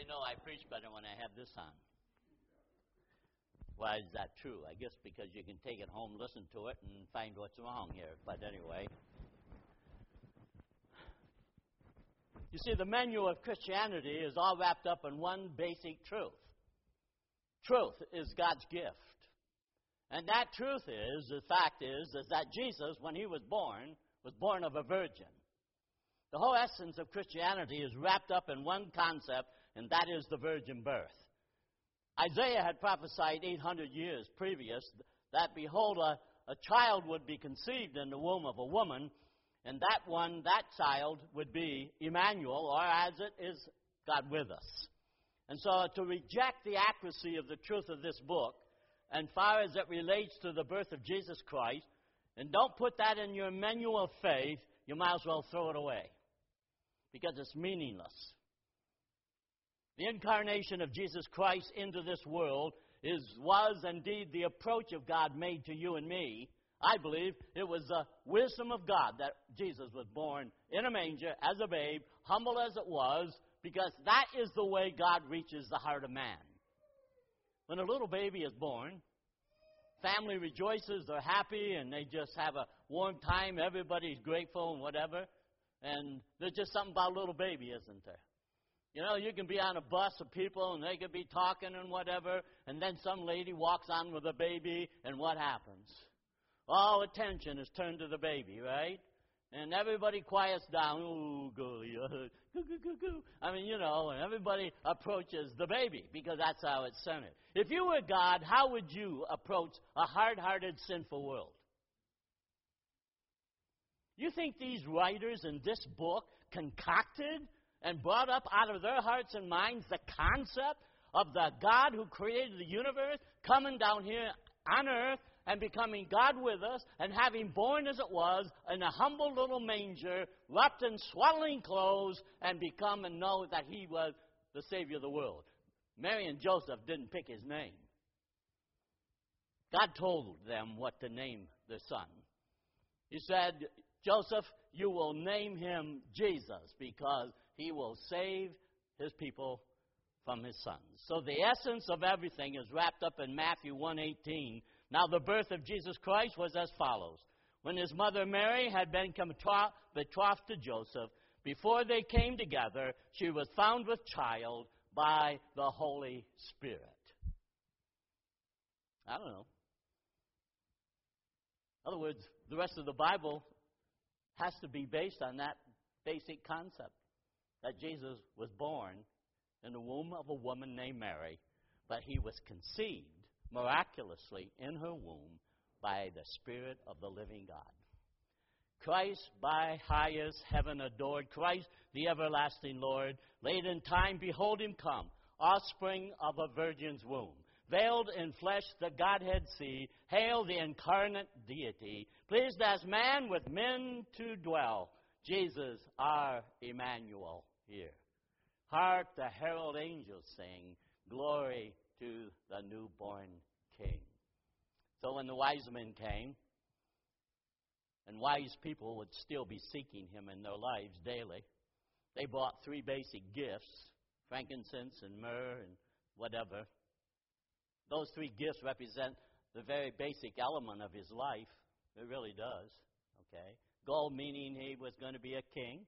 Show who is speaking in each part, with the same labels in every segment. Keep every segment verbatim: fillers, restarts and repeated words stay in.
Speaker 1: you know I preach better when I have this on. Why is that true? I guess because you can take it home, listen to it, and find what's wrong here. But anyway. You see, the menu of Christianity is all wrapped up in one basic truth. Truth is God's gift. And that truth is, the fact is, is that Jesus, when he was born, was born of a virgin. The whole essence of Christianity is wrapped up in one concept, and that is the virgin birth. Isaiah had prophesied eight hundred years previous that, behold, a, a child would be conceived in the womb of a woman, and that one, that child, would be Emmanuel, or as it is, God with us. And so to reject the accuracy of the truth of this book, and far as it relates to the birth of Jesus Christ, and don't put that in your menu of faith, you might as well throw it away, because it's meaningless. The incarnation of Jesus Christ into this world is, was indeed the approach of God made to you and me. I believe it was the wisdom of God that Jesus was born in a manger as a babe, humble as it was, because that is the way God reaches the heart of man. When a little baby is born, family rejoices, they're happy, and they just have a warm time. Everybody's grateful and whatever. And there's just something about a little baby, isn't there? You know, you can be on a bus of people, and they could be talking and whatever, and then some lady walks on with a baby, and what happens? All attention is turned to the baby, right? And everybody quiets down. Ooh, golly, uh, goo, goo, goo, goo. I mean, you know, and everybody approaches the baby because that's how it's centered. If you were God, how would you approach a hard-hearted, sinful world? You think these writers in this book concocted and brought up out of their hearts and minds the concept of the God who created the universe coming down here on earth and becoming God with us, and having born as it was in a humble little manger, wrapped in swaddling clothes, and become and know that he was the Savior of the world? Mary and Joseph didn't pick his name. God told them what to name their son. He said, Joseph, you will name him Jesus, because he will save his people from his sons. So the essence of everything is wrapped up in Matthew one eighteen. Now the birth of Jesus Christ was as follows. When his mother Mary had been betrothed to Joseph, before they came together, she was found with child by the Holy Spirit. I don't know. In other words, the rest of the Bible has to be based on that basic concept, that Jesus was born in the womb of a woman named Mary, but he was conceived miraculously in her womb by the Spirit of the living God. Christ, by highest heaven adored, Christ, the everlasting Lord, late in time, behold him come, offspring of a virgin's womb. Veiled in flesh, the Godhead see, hail the incarnate deity, pleased as man with men to dwell, Jesus our Emmanuel here. Hark the herald angels sing, glory to the newborn King. So when the wise men came, and wise people would still be seeking him in their lives daily, they brought three basic gifts, frankincense and myrrh and whatever. Those three gifts represent the very basic element of his life. It really does. Okay? Gold meaning he was going to be a king.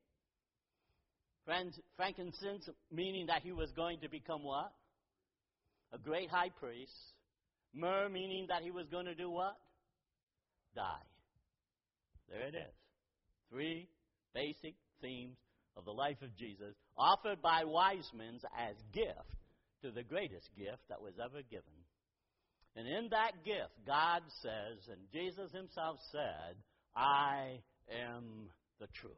Speaker 1: Frankincense meaning that he was going to become what? A great high priest. Myrrh meaning that he was going to do what? Die. There it is. Three basic themes of the life of Jesus, offered by wise men as gift to the greatest gift that was ever given. And in that gift, God says, and Jesus himself said, I am the truth.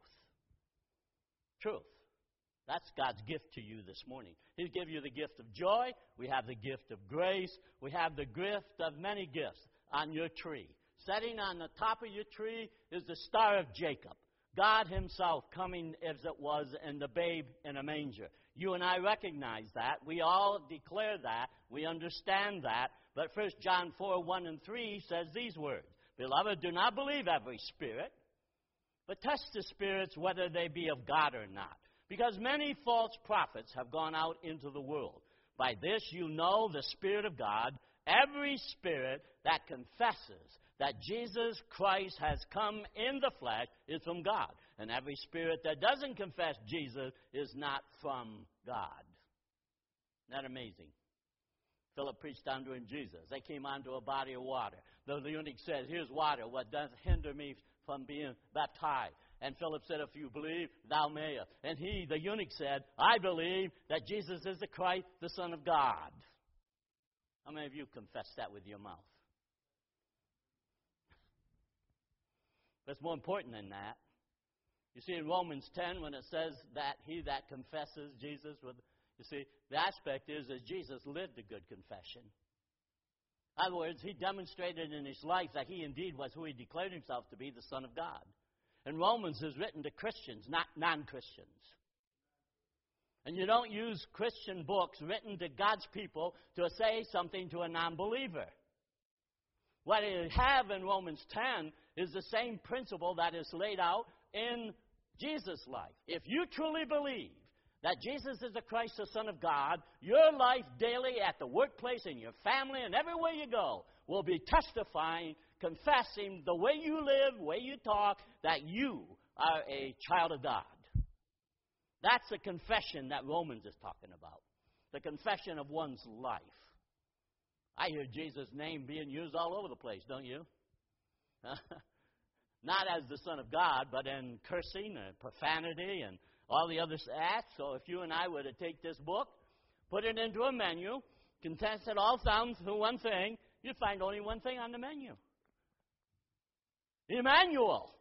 Speaker 1: Truth. That's God's gift to you this morning. He'll give you the gift of joy. We have the gift of grace. We have the gift of many gifts on your tree. Setting on the top of your tree is the Star of Jacob. God himself coming as it was in the babe in a manger. You and I recognize that. We all declare that. We understand that. But First John four, one and three says these words. Beloved, do not believe every spirit, but test the spirits whether they be of God or not. because many false prophets have gone out into the world. By this you know the Spirit of God. Every spirit that confesses that Jesus Christ has come in the flesh is from God. And every spirit that doesn't confess Jesus is not from God. Isn't that amazing? Philip preached unto him Jesus. They came onto a body of water. The eunuch said, here's water. What does hinder me from being baptized? And Philip said, if you believe, thou mayest. And he, the eunuch, said, I believe that Jesus is the Christ, the Son of God. How many of you confess that with your mouth? But it's more important than that. You see, in Romans ten, when it says that he that confesses Jesus with, you see, the aspect is that Jesus lived a good confession. In other words, he demonstrated in his life that he indeed was who he declared himself to be, the Son of God. And Romans is written to Christians, not non-Christians. And you don't use Christian books written to God's people to say something to a non-believer. What you have in Romans ten is the same principle that is laid out in Jesus' life. If you truly believe that Jesus is the Christ, the Son of God, your life daily at the workplace, in your family, and everywhere you go will be testifying, confessing the way you live, the way you talk, that you are a child of God. That's the confession that Romans is talking about. The confession of one's life. I hear Jesus' name being used all over the place, don't you? Not as the Son of God, but in cursing and profanity and all the other acts. So if you and I were to take this book, put it into a menu, condense it all down to one thing, you'd find only one thing on the menu. Emmanuel.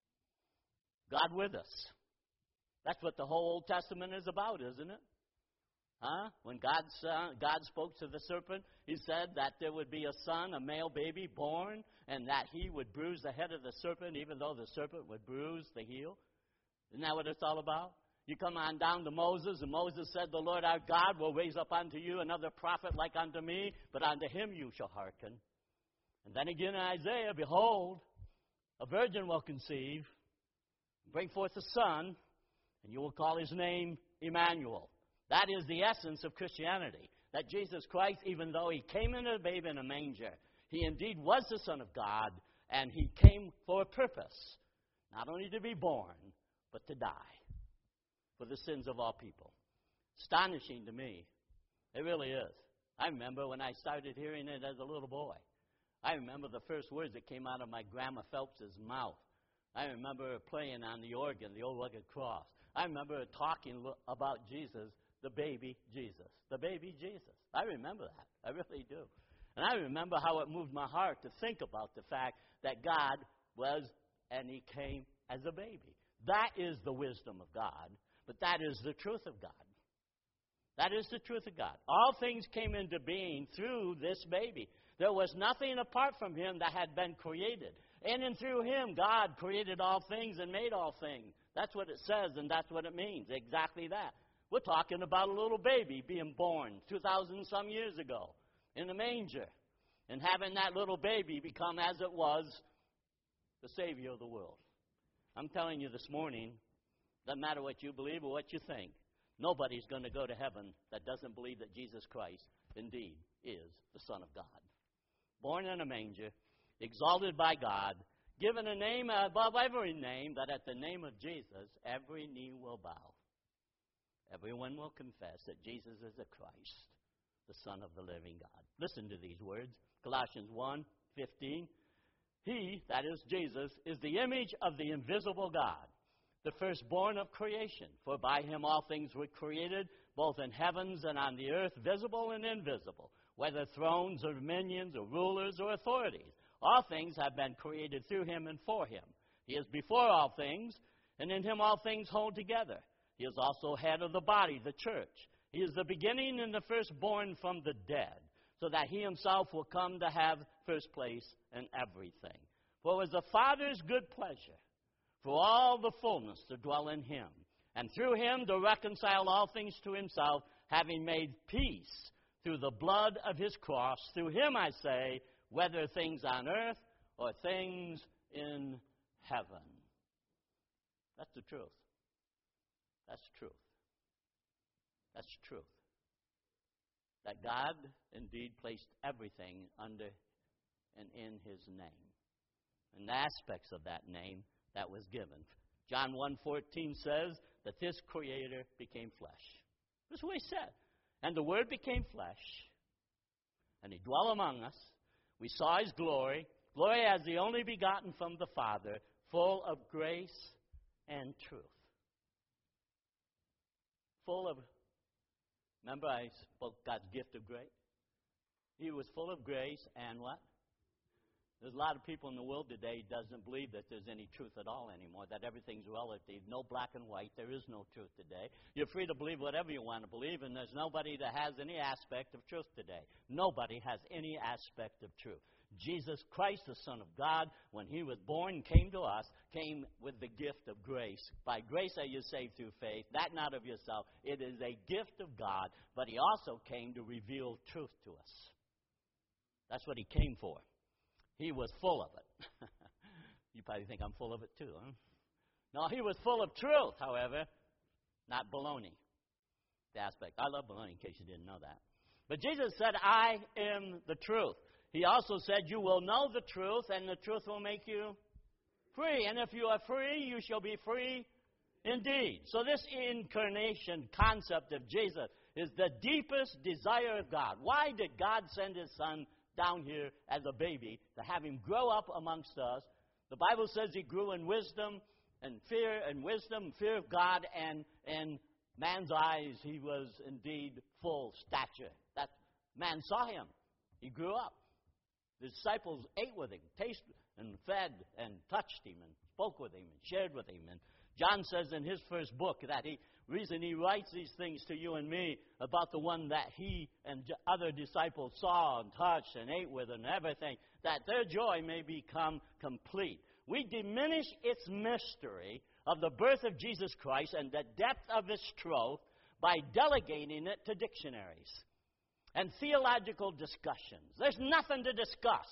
Speaker 1: God with us. That's what the whole Old Testament is about, isn't it? Huh? When God, uh, God spoke to the serpent, he said that there would be a son, a male baby born, and that he would bruise the head of the serpent, even though the serpent would bruise the heel. Isn't that what it's all about? You come on down to Moses, and Moses said, the Lord our God will raise up unto you another prophet like unto me, but unto him you shall hearken. And then again in Isaiah, behold, a virgin will conceive, bring forth a son, and you will call his name Emmanuel. That is the essence of Christianity. That Jesus Christ, even though he came in a babe in a manger, he indeed was the Son of God, and he came for a purpose. Not only to be born, but to die for the sins of all people. Astonishing to me. It really is. I remember when I started hearing it as a little boy. I remember the first words that came out of my Grandma Phelps's mouth. I remember her playing on the organ, the old rugged cross. I remember her talking about Jesus, the baby Jesus. The baby Jesus. I remember that. I really do. And I remember how it moved my heart to think about the fact that God was, and he came as a baby. That is the wisdom of God, but that is the truth of God. That is the truth of God. All things came into being through this baby. There was nothing apart from him that had been created. In and through him, God created all things and made all things. That's what it says, and that's what it means. Exactly that. We're talking about a little baby being born two thousand some years ago in a manger, and having that little baby become, as it was, the Savior of the world. I'm telling you this morning, doesn't matter what you believe or what you think, nobody's going to go to heaven that doesn't believe that Jesus Christ indeed is the Son of God. Born in a manger, exalted by God, given a name above every name, that at the name of Jesus, every knee will bow. Everyone will confess that Jesus is the Christ, the Son of the living God. Listen to these words. Colossians one fifteen. He, that is Jesus, is the image of the invisible God, the firstborn of creation. For by him all things were created, both in heavens and on the earth, visible and invisible, whether thrones or dominions or rulers or authorities. All things have been created through him and for him. He is before all things, and in him all things hold together. He is also head of the body, the church. He is the beginning and the firstborn from the dead, so that he himself will come to have first place in everything. For it was the Father's good pleasure for all the fullness to dwell in him, and through him to reconcile all things to himself, having made peace through the blood of his cross. Through him, I say, whether things on earth or things in heaven. That's the truth. That's truth. That's truth. That God indeed placed everything under and in His name. And the aspects of that name that was given. John one fourteen says that this Creator became flesh. That's what He said. And the Word became flesh. And He dwelt among us. We saw His glory. Glory as the only begotten from the Father, full of grace and truth. Full of, remember I spoke God's gift of grace? He was full of grace and what? There's a lot of people in the world today who doesn't believe that there's any truth at all anymore, that everything's relative, no black and white, there is no truth today. You're free to believe whatever you want to believe, and there's nobody that has any aspect of truth today. Nobody has any aspect of truth. Jesus Christ, the Son of God, when He was born, came to us, came with the gift of grace. By grace are you saved through faith, that not of yourself. It is a gift of God, but He also came to reveal truth to us. That's what He came for. He was full of it. You probably think I'm full of it too, huh? No, He was full of truth, however, not baloney. The aspect. I love baloney, in case you didn't know that. But Jesus said, I am the truth. He also said, you will know the truth, and the truth will make you free. And if you are free, you shall be free indeed. So this incarnation concept of Jesus is the deepest desire of God. Why did God send His Son down here as a baby to have Him grow up amongst us? The Bible says He grew in wisdom and fear and wisdom, fear of God, and in man's eyes He was indeed full stature. That man saw Him. He grew up. The disciples ate with Him, tasted and fed and touched Him and spoke with Him and shared with Him. And John says in his first book that he reason he writes these things to you and me about the one that he and other disciples saw and touched and ate with and everything, that their joy may become complete. We diminish its mystery of the birth of Jesus Christ and the depth of its truth by delegating it to dictionaries and theological discussions. There's nothing to discuss.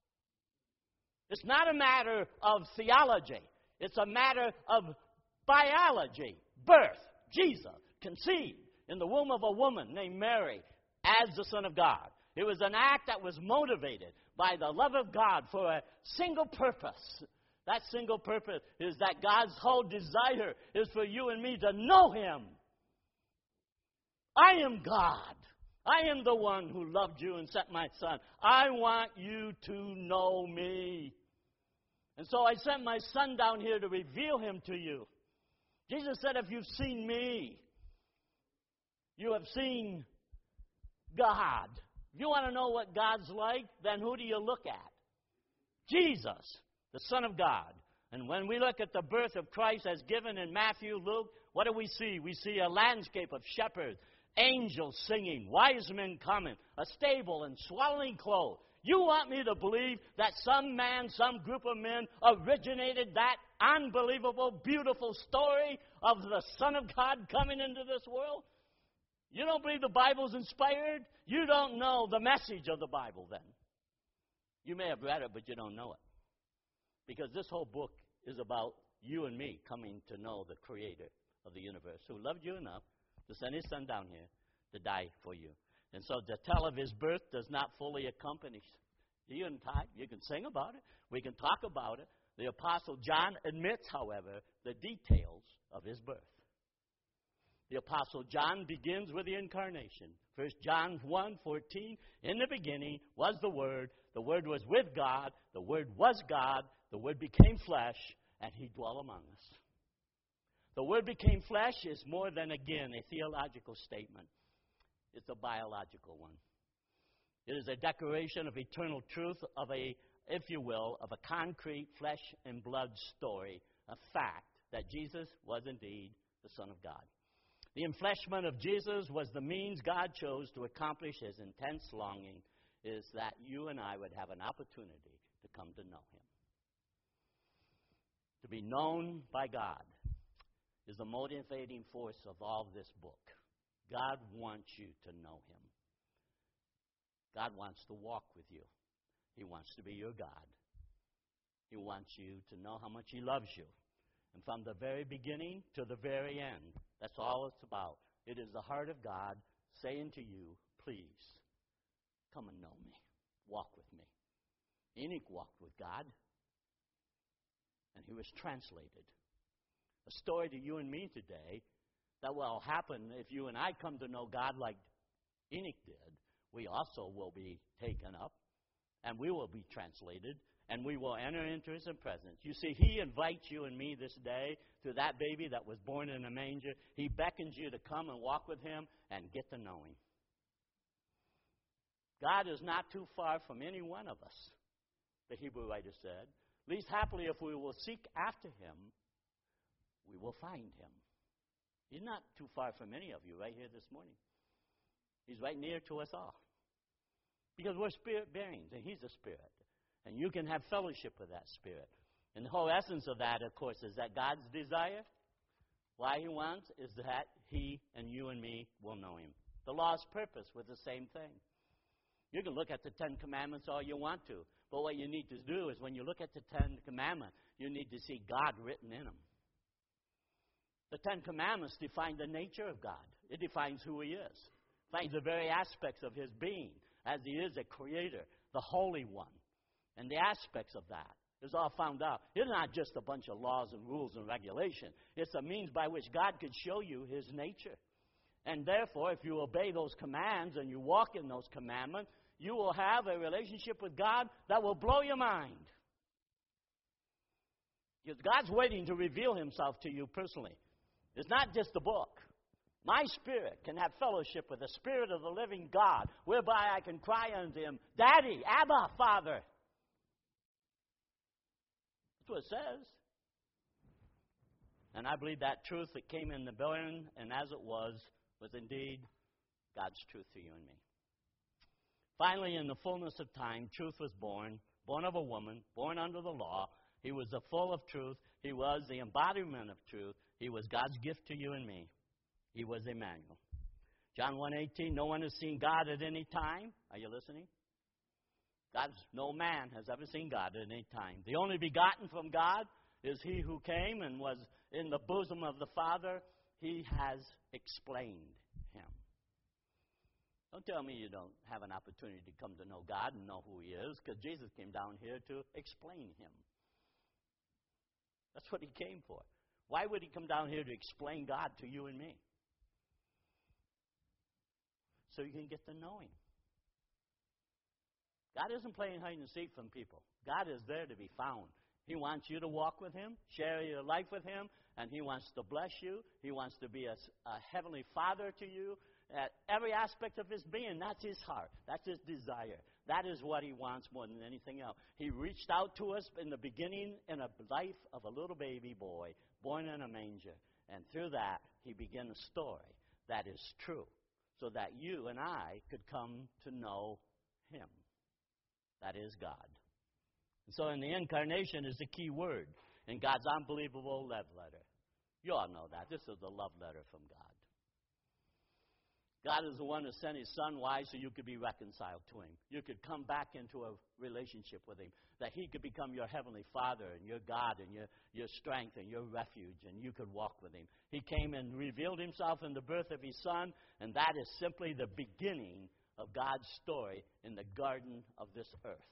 Speaker 1: It's not a matter of theology. It's a matter of biology, birth. Jesus conceived in the womb of a woman named Mary as the Son of God. It was an act that was motivated by the love of God for a single purpose. That single purpose is that God's whole desire is for you and me to know Him. I am God. I am the one who loved you and sent my Son. I want you to know me. And so I sent my Son down here to reveal Him to you. Jesus said, if you've seen me, you have seen God. If you want to know what God's like, then who do you look at? Jesus, the Son of God. And when we look at the birth of Christ as given in Matthew, Luke, what do we see? We see a landscape of shepherds, angels singing, wise men coming, a stable and swaddling clothes. You want me to believe that some man, some group of men originated that unbelievable, beautiful story of the Son of God coming into this world? You don't believe the Bible's inspired? You don't know the message of the Bible then. You may have read it, but you don't know it. Because this whole book is about you and me coming to know the Creator of the universe, who loved you enough to send His Son down here to die for you. And so the tell of His birth does not fully accompany you and I. You can sing about it. We can talk about it. The Apostle John admits, however, the details of His birth. The Apostle John begins with the incarnation. First John one fourteen, in the beginning was the Word. The Word was with God. The Word was God. The Word became flesh, and He dwelt among us. The Word became flesh is more than, again, a theological statement. It's a biological one. It is a declaration of eternal truth of a, if you will, of a concrete flesh and blood story, a fact that Jesus was indeed the Son of God. The enfleshment of Jesus was the means God chose to accomplish His intense longing, is that you and I would have an opportunity to come to know Him. To be known by God is the motivating force of all this book. God wants you to know Him. God wants to walk with you. He wants to be your God. He wants you to know how much He loves you And from the very beginning to the very end, that's all it's about. It is the heart of God saying to you, please, come and know me. Walk with me. Enoch walked with God, and he was translated. A story to you and me today that will happen if you and I come to know God like Enoch did. We also will be taken up, and we will be translated, and we will enter into his presence. You see, he invites you and me this day to that baby that was born in a manger. He beckons you to come and walk with him and get to know him. God is not too far from any one of us, the Hebrew writer said. Least happily, if we will seek after him, we will find him. He's not too far from any of you right here this morning. He's right near to us all. Because we're spirit beings, and he's a spirit. And you can have fellowship with that spirit. And the whole essence of that, of course, is that God's desire, why he wants, is that he and you and me will know him. The law's purpose was the same thing. You can look at the Ten Commandments all you want to, but what you need to do is when you look at the Ten Commandments, you need to see God written in them. The Ten Commandments define the nature of God. It defines who he is. It defines the very aspects of his being, as he is a creator, the Holy One. And the aspects of that is all found out. It's not just a bunch of laws and rules and regulations. It's a means by which God could show you his nature. And therefore, if you obey those commands and you walk in those commandments, you will have a relationship with God that will blow your mind. Because God's waiting to reveal himself to you personally. It's not just a book. My spirit can have fellowship with the Spirit of the living God, whereby I can cry unto him, Daddy, Abba, Father. That's what it says. And I believe that truth that came in the burn, and as it was, was indeed God's truth to you and me. Finally, in the fullness of time, truth was born, born of a woman, born under the law. He was the full of truth. He was the embodiment of truth. He was God's gift to you and me. He was Emmanuel. John one eighteen, no one has seen God at any time. Are you listening? God's, no man has ever seen God at any time. The only begotten from God is he who came and was in the bosom of the Father. He has explained him. Don't tell me you don't have an opportunity to come to know God and know who he is, because Jesus came down here to explain him. That's what he came for. Why would he come down here to explain God to you and me? So you can get to know him. God isn't playing hide and seek from people. God is there to be found. He wants you to walk with him, share your life with him, and he wants to bless you. He wants to be a, a heavenly father to you at every aspect of his being. That's his heart. That's his desire. That is what he wants more than anything else. He reached out to us in the beginning in a life of a little baby boy born in a manger. And through that, he began a story that is true, so that you and I could come to know him. That is God. And so in the incarnation is the key word in God's unbelievable love letter. You all know that. This is the love letter from God. God is the one who sent his son. Why? So you could be reconciled to him. You could come back into a relationship with him. That he could become your heavenly Father and your God and your, your strength and your refuge, and you could walk with him. He came and revealed himself in the birth of his son, and that is simply the beginning of God's story in the garden of this earth.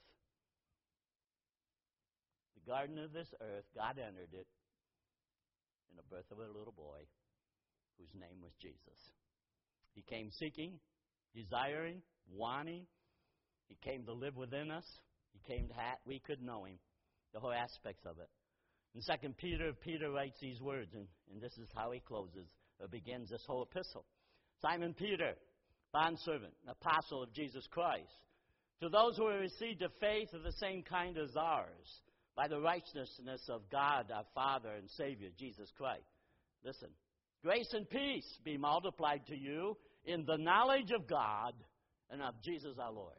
Speaker 1: The garden of this earth, God entered it in the birth of a little boy whose name was Jesus. He came seeking, desiring, wanting. He came to live within us. He came to have, we could know him, the whole aspects of it. In Second Peter, Peter writes these words, and, and this is how he closes, or begins this whole epistle. Simon Peter, bondservant, apostle of Jesus Christ, to those who have received a faith of the same kind as ours, by the righteousness of God, our Father and Savior, Jesus Christ. Listen. Grace and peace be multiplied to you in the knowledge of God and of Jesus our Lord.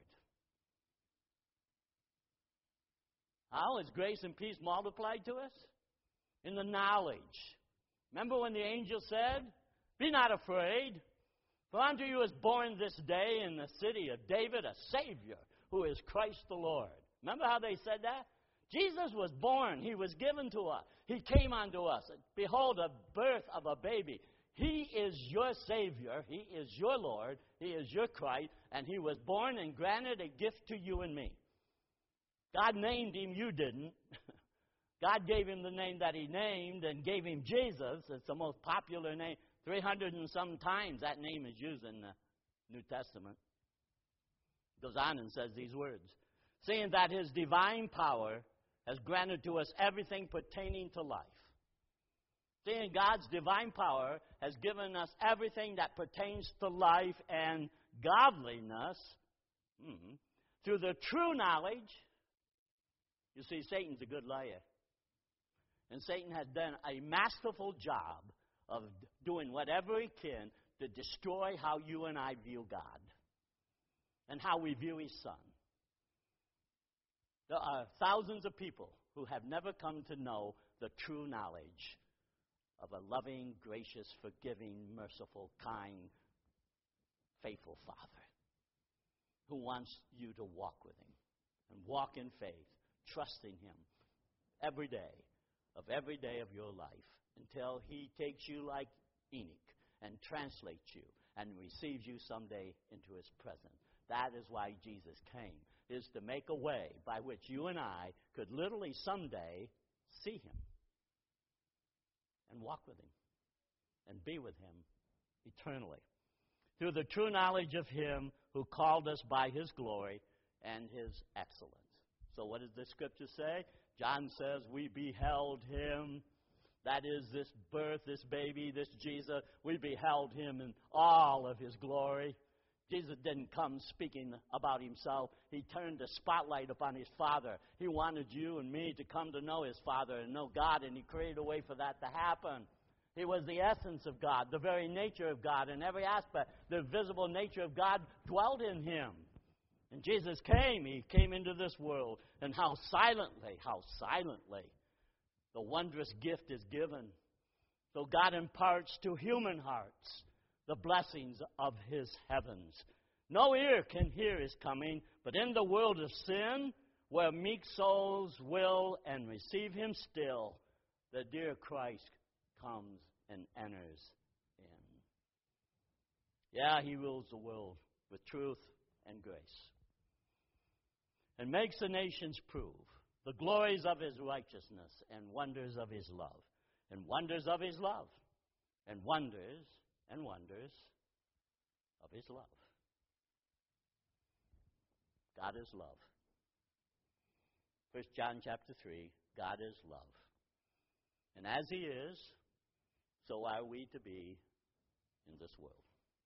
Speaker 1: How is grace and peace multiplied to us? In the knowledge. Remember when the angel said, be not afraid, for unto you is born this day in the city of David a Savior, who is Christ the Lord. Remember how they said that? Jesus was born. He was given to us. He came unto us. Behold, the birth of a baby. He is your Savior. He is your Lord. He is your Christ. And he was born and granted a gift to you and me. God named him. You didn't. God gave him the name that he named and gave him Jesus. It's the most popular name. three hundred and some times that name is used in the New Testament. It goes on and says these words. Seeing that his divine power has granted to us everything pertaining to life. Seeing God's divine power has given us everything that pertains to life and godliness mm-hmm, through the true knowledge. You see, Satan's a good liar. And Satan has done a masterful job of doing whatever he can to destroy how you and I view God and how we view his Son. There are thousands of people who have never come to know the true knowledge of a loving, gracious, forgiving, merciful, kind, faithful Father who wants you to walk with him and walk in faith, trusting him every day of every day of your life until he takes you like Enoch and translates you and receives you someday into his presence. That is why Jesus came, is to make a way by which you and I could literally someday see him and walk with him and be with him eternally. Through the true knowledge of him who called us by his glory and his excellence. So what does the scripture say? John says we beheld him. That is this birth, this baby, this Jesus. We beheld him in all of his glory. Jesus didn't come speaking about himself. He turned the spotlight upon his Father. He wanted you and me to come to know his Father and know God, and he created a way for that to happen. He was the essence of God, the very nature of God in every aspect. The visible nature of God dwelt in him. And Jesus came. He came into this world. And how silently, how silently the wondrous gift is given. So God imparts to human hearts the blessings of his heavens. No ear can hear his coming, but in the world of sin, where meek souls will and receive him still, the dear Christ comes and enters in. Yeah, he rules the world with truth and grace, and makes the nations prove the glories of his righteousness and wonders of his love, and wonders of his love, and wonders and wonders of his love. God is love. First John chapter three, God is love. And as he is, so are we to be in this world.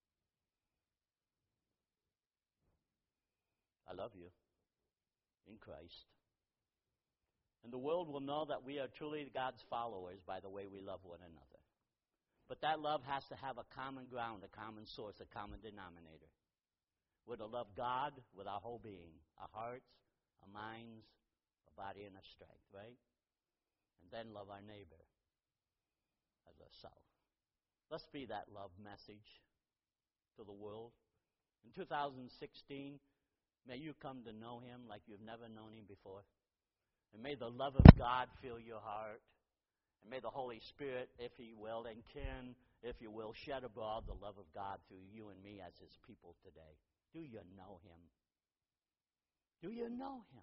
Speaker 1: I love you in Christ. And the world will know that we are truly God's followers by the way we love one another. But that love has to have a common ground, a common source, a common denominator. We're to love God with our whole being, our hearts, our minds, our body, and our strength, right? And then love our neighbor as ourselves. Let's be that love message to the world. In two thousand sixteen, may you come to know him like you've never known him before. And may the love of God fill your heart. And may the Holy Spirit, if he will, and can, if you will, shed abroad the love of God through you and me as his people today. Do you know him? Do you know him?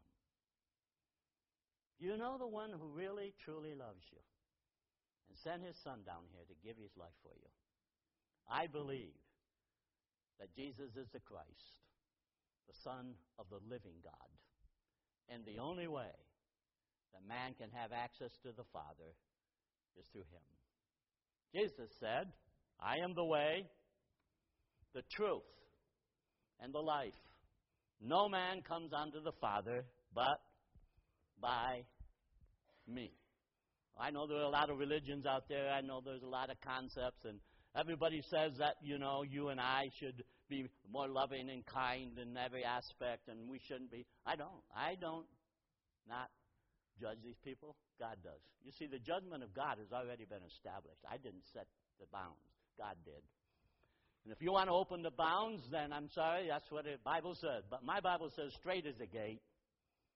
Speaker 1: Do you know the one who really, truly loves you and sent his Son down here to give his life for you? I believe that Jesus is the Christ, the Son of the living God. And the only way that man can have access to the Father is through him. Jesus said, I am the way, the truth, and the life. No man comes unto the Father but by me. I know there are a lot of religions out there. I know there's a lot of concepts, and everybody says that, you know, you and I should be more loving and kind in every aspect, and we shouldn't be. I don't. I don't not judge these people. God does. You see, the judgment of God has already been established. I didn't set the bounds. God did. And if you want to open the bounds, then I'm sorry, that's what the Bible says. But my Bible says straight is the gate,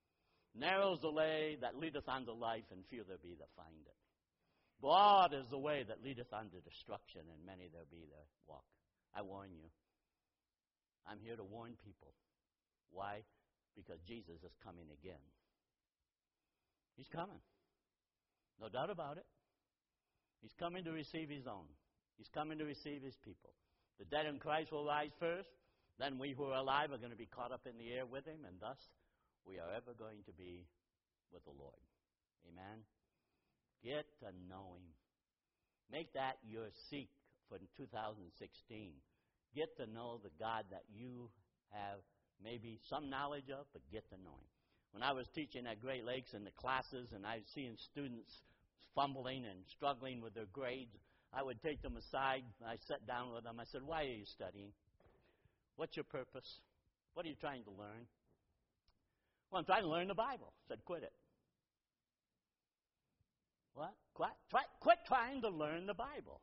Speaker 1: Narrow is the way that leadeth unto life, and few there be that find it. Broad is the way that leadeth unto destruction, and many there be that walk. I warn you. I'm here to warn people. Why? Because Jesus is coming again. He's coming. No doubt about it. He's coming to receive his own. He's coming to receive his people. The dead in Christ will rise first. Then we who are alive are going to be caught up in the air with him, and thus we are ever going to be with the Lord. Amen? Get to know him. Make that your seek for two thousand sixteen. Get to know the God that you have maybe some knowledge of, but get to know him. When I was teaching at Great Lakes in the classes and I was seeing students fumbling and struggling with their grades, I would take them aside. I sat down with them. I said, why are you studying? What's your purpose? What are you trying to learn? Well, I'm trying to learn the Bible. I said, quit it. What? Quit, try, quit trying to learn the Bible.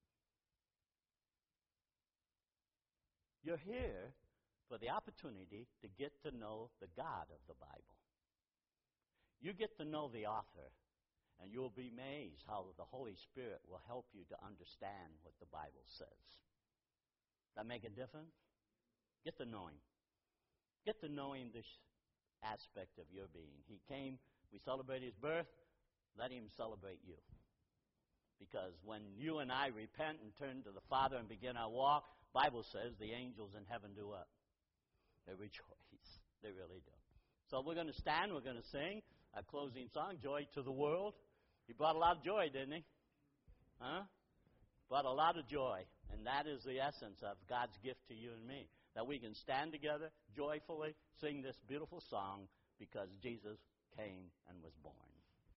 Speaker 1: You're here for the opportunity to get to know the God of the Bible. You get to know the author, and you'll be amazed how the Holy Spirit will help you to understand what the Bible says. That make a difference? Get to know him. Get to know him, this aspect of your being. He came, we celebrate his birth, let him celebrate you. Because when you and I repent and turn to the Father and begin our walk, Bible says the angels in heaven do what? They rejoice. They really do. So we're going to stand, we're going to sing a closing song, Joy to the World. He brought a lot of joy, didn't he? Huh? Brought a lot of joy. And that is the essence of God's gift to you and me. That we can stand together joyfully, sing this beautiful song because Jesus came and was born.